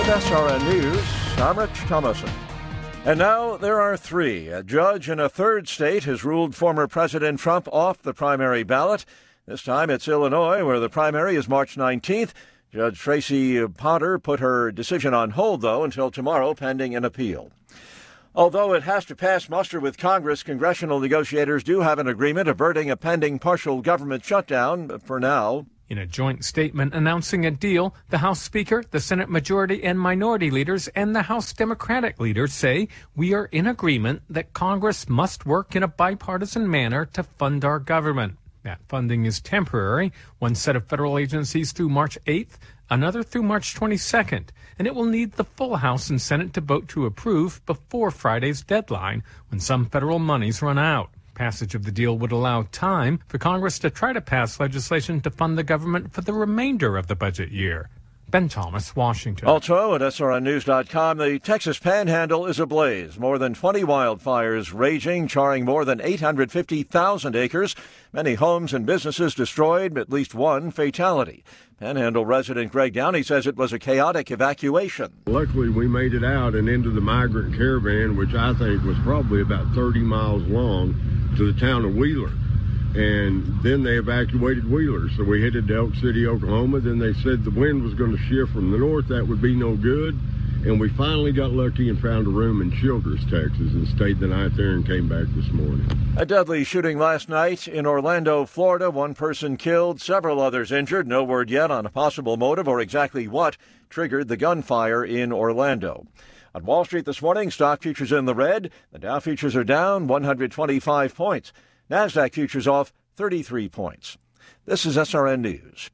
With SRN News, I'm Rich Thomason. And now there are three. A judge in a third state has ruled former President Trump off the primary ballot. This time it's Illinois, where the primary is March 19th. Judge Tracy Potter put her decision on hold, though, until tomorrow, pending an appeal. Although it has to pass muster with Congress, congressional negotiators do have an agreement averting a pending partial government shutdown for now. In a joint statement announcing a deal, the House Speaker, the Senate Majority and Minority Leaders, and the House Democratic leaders say we are in agreement that Congress must work in a bipartisan manner to fund our government. That funding is temporary, one set of federal agencies through March 8th, another through March 22nd, and it will need the full House and Senate to vote to approve before Friday's deadline, when some federal monies run out. Passage of the deal would allow time for Congress to try to pass legislation to fund the government for the remainder of the budget year. Ben Thomas, Washington. Also at SRNnews.com, the Texas Panhandle is ablaze. More than 20 wildfires raging, charring more than 850,000 acres. Many homes and businesses destroyed, at least one fatality. Panhandle resident Greg Downey says it was a chaotic evacuation. Luckily, we made it out and into the migrant caravan, which I think was probably about 30 miles long, to the town of Wheeler. And then they evacuated Wheeler. So we headed to Elk City, Oklahoma. Then they said the wind was going to shift from the north. That would be no good. And we finally got lucky and found a room in Childress, Texas, and stayed the night there and came back this morning. A deadly shooting last night in Orlando, Florida. One person killed, several others injured. No word yet on a possible motive or exactly what triggered the gunfire in Orlando. On Wall Street this morning, stock futures in the red. The Dow futures are down 125 points. NASDAQ futures off 33 points. This is SRN News.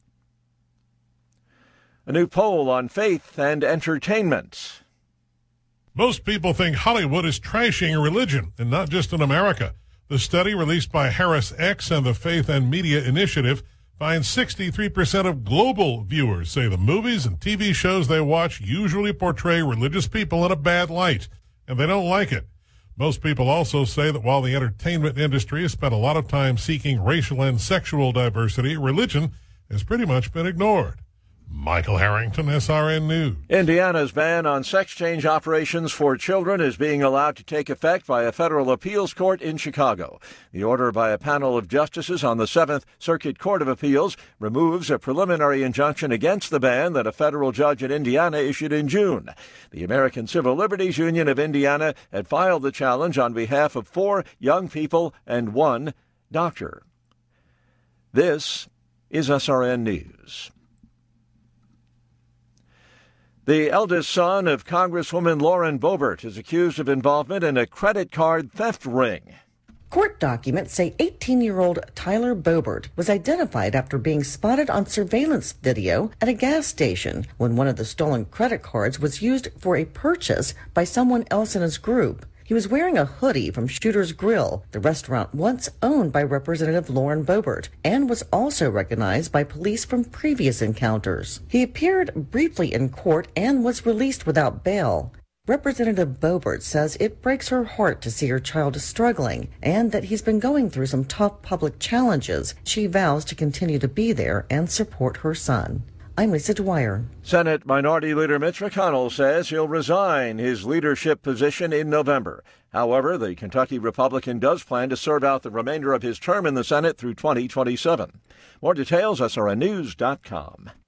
A new poll on faith and entertainment. Most people think Hollywood is trashing religion, and not just in America. The study released by Harris X and the Faith and Media Initiative finds 63% of global viewers say the movies and TV shows they watch usually portray religious people in a bad light, and they don't like it. Most people also say that while the entertainment industry has spent a lot of time seeking racial and sexual diversity, religion has pretty much been ignored. Michael Harrington, SRN News. Indiana's ban on sex change operations for children is being allowed to take effect by a federal appeals court in Chicago. The order by a panel of justices on the 7th Circuit Court of Appeals removes a preliminary injunction against the ban that a federal judge in Indiana issued in June. The American Civil Liberties Union of Indiana had filed the challenge on behalf of 4 young people and 1 doctor. This is SRN News. The eldest son of Congresswoman Lauren Boebert is accused of involvement in a credit card theft ring. Court documents say 18-year-old Tyler Boebert was identified after being spotted on surveillance video at a gas station when one of the stolen credit cards was used for a purchase by someone else in his group. He was wearing a hoodie from Shooter's Grill, the restaurant once owned by Representative Lauren Boebert, and was also recognized by police from previous encounters. He appeared briefly in court and was released without bail. Representative Boebert says it breaks her heart to see her child struggling and that he's been going through some tough public challenges. She vows to continue to be there and support her son. I'm Lisa Dwyer. Senate Minority Leader Mitch McConnell says he'll resign his leadership position in November. However, the Kentucky Republican does plan to serve out the remainder of his term in the Senate through 2027. More details, SRNnews.com.